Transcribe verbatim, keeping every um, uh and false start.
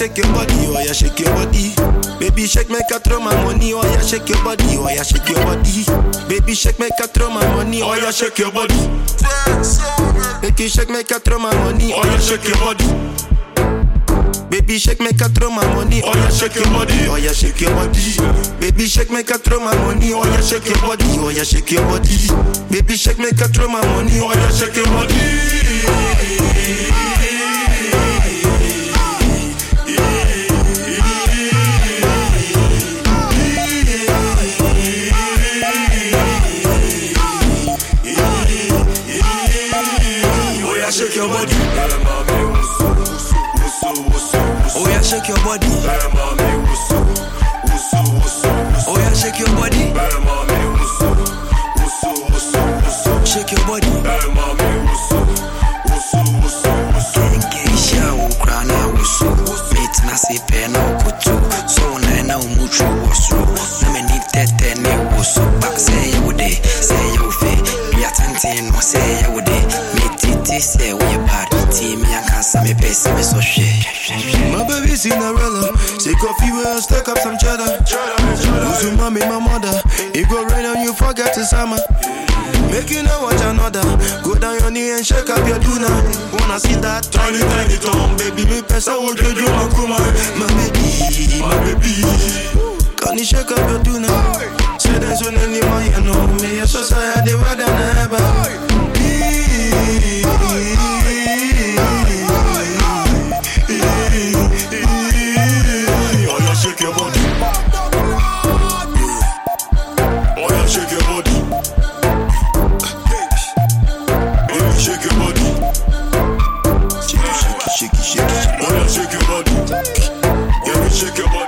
shake your body, oh yeah, shake your body. Baby shake, make a throw my money, oh yeah, shake your body, oh yeah, shake your body. Baby shake, make a throw my money, oh yeah, shake your body. Make you shake, make a throw my money, oh yeah, shake your body. Baby shake, make a throw my money, oh yeah, shake your body, oh yeah, shake your body. Baby shake, make a throw my money, oh yeah, shake your body, oh yeah, shake your body. Baby shake, make a throw my money, oh yeah, shake your body. Shake your body, oh yeah, shake your body, oh yeah, shake your body, shake your body. Keisha ukrana usu, meet nasi pena kutu, so na na umuchu wasu, na me ni tete ne wasu. Back say you would, say you fe, be attentive, no say you would. Say we bad, team me and cancer me pace me so shit. My baby Cinderella, say coffee well, stack up some cheddar. Who's your mommy, my mother? It go rain on you, forget the summer. Make you know watch another. Go down your knee and shake up your tuna. Wanna see that tiny tiny tongue, baby? Me pesa will do you my kuma. My baby, my baby. Can you shake up your tuna? Say that's when anyone you know me. Your society better than ever. Oh yeah, shake your body. Oh yeah, shake your body. Baby, shake your body. Shake, shake, shake, shake. Oh yeah, shake your body. Yeah, shake your body.